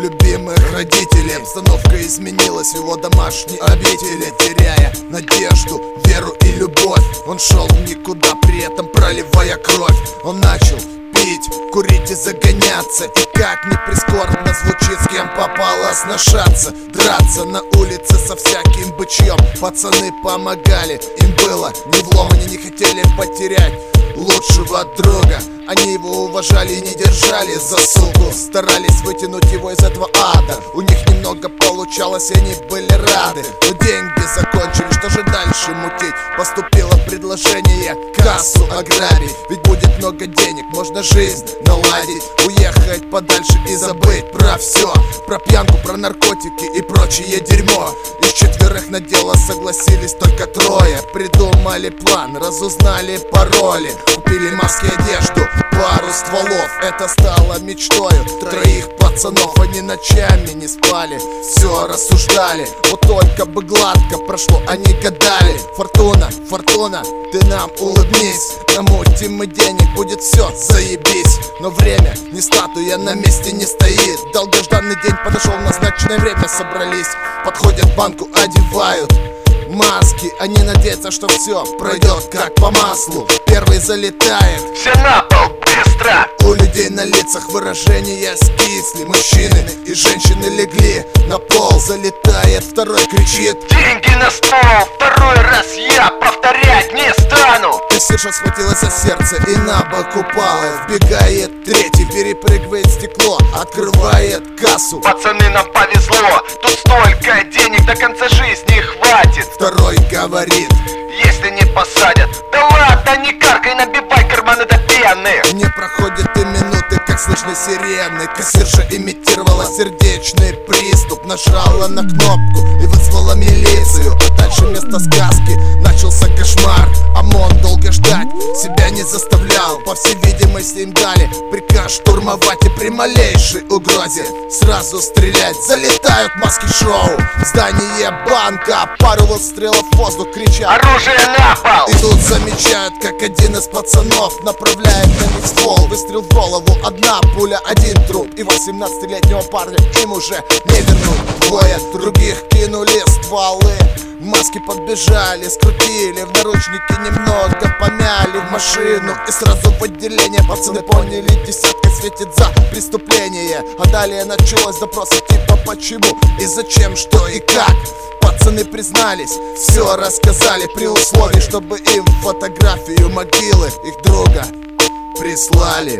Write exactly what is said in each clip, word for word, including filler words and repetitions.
любимых родителей. Обстановка изменилась в его домашней обители. Теряя надежду, веру и любовь, он шел в никуда, при этом проливая кровь. Он начал пить, курить и загоняться. И как ни прискорбно звучит, с кем попало сношаться, драться на улице со всяким бычьем. Пацаны помогали, им было не влом, они не хотели потерять лучшего друга. Они его уважали и не держали за суку, старались вытянуть его из этого ада. У них немного получалось, и они были рады. Но деньги закончились, что же дальше мутить? Поступило предложение кассу ограбить. Ведь будет много денег, можно жизнь наладить, уехать подальше и забыть про все. Про пьянку, про наркотики и прочее дерьмо. Из четверых на дело согласились только трое. Придумали план, разузнали пароли, купили маски, одежду, пару стволов. Это стало мечтою троих пацанов. Они ночами не спали, все рассуждали. Вот только бы гладко прошло, они гадали. Фортуна, фортуна, ты нам улыбнись, намутим мы денег, будет все заебись. Но время не статуя, на месте не стоит. Долгожданный день подошел, в назначенное время собрались. Подходят к банку, одевают маски, они надеются, что все пройдет как по маслу. Первый залетает, все на пол, быстро! У людей на лицах выражения скисли. Мужчины и женщины легли на пол. Залетает второй, кричит: деньги на стол! Второй раз я повторять не стану! Кассирша схватилась за сердце и на бок упала. Вбегает третий, перепрыгивает стекло, открывает кассу. Пацаны, нам повезло, тут столько денег до конца жизни хватит. Второй говорит: если не посадят, да ладно, не каркай, набивай карманы до пены. Не проходит и минуты, как слышны сирены. Кассирша имитировала сердечный приступ, нажала на кнопку и вызвала милицию. А дальше вместо сказки начался кошмар. ОМОН долго ждать себя не заставлял. По всей видимости, им дали приказ штурмовать, и при малейшей угрозе сразу стрелять. Залетают маски-шоу, здание банка, пару выстрелов в воздух, кричат: оружие на пол! И тут замечают, как один из пацанов направляет на них ствол. Выстрел в голову, одна пуля, один труп. И восемнадцатилетнего парня им уже не вернуть. Двое других кинули стволы, маски подбежали, скрутили, в наручники немного помяли, в машину и сразу в отделение. Пацаны поняли, десятка светит за преступление. А далее началось допросы типа почему и зачем, что и как. Пацаны признались, все рассказали, при условии, чтобы им фотографию могилы их друга прислали.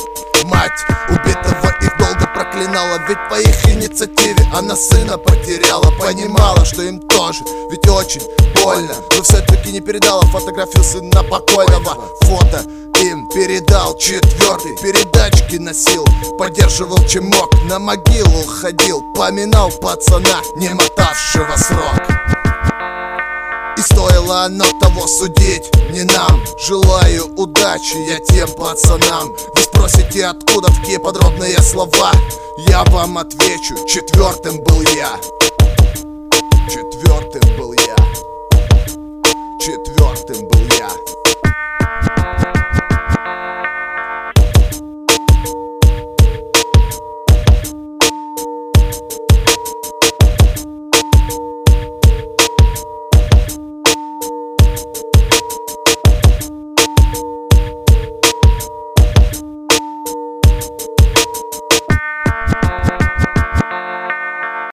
Мать убитого их долго проклинала, ведь по их инициативе она сына потеряла. Понимала, что им тоже, ведь очень больно, но все-таки не передала фотографию сына покойного. Фото им передал четвертый, передачки носил, поддерживал чем мог, на могилу ходил, поминал пацана, не мотавшего срок. И стоило оно того судить не нам. Желаю удачи я тем пацанам. Вы спросите, откуда такие подробные слова? Я вам отвечу: четвертым был я. Четвертым был я. Четвертым был я.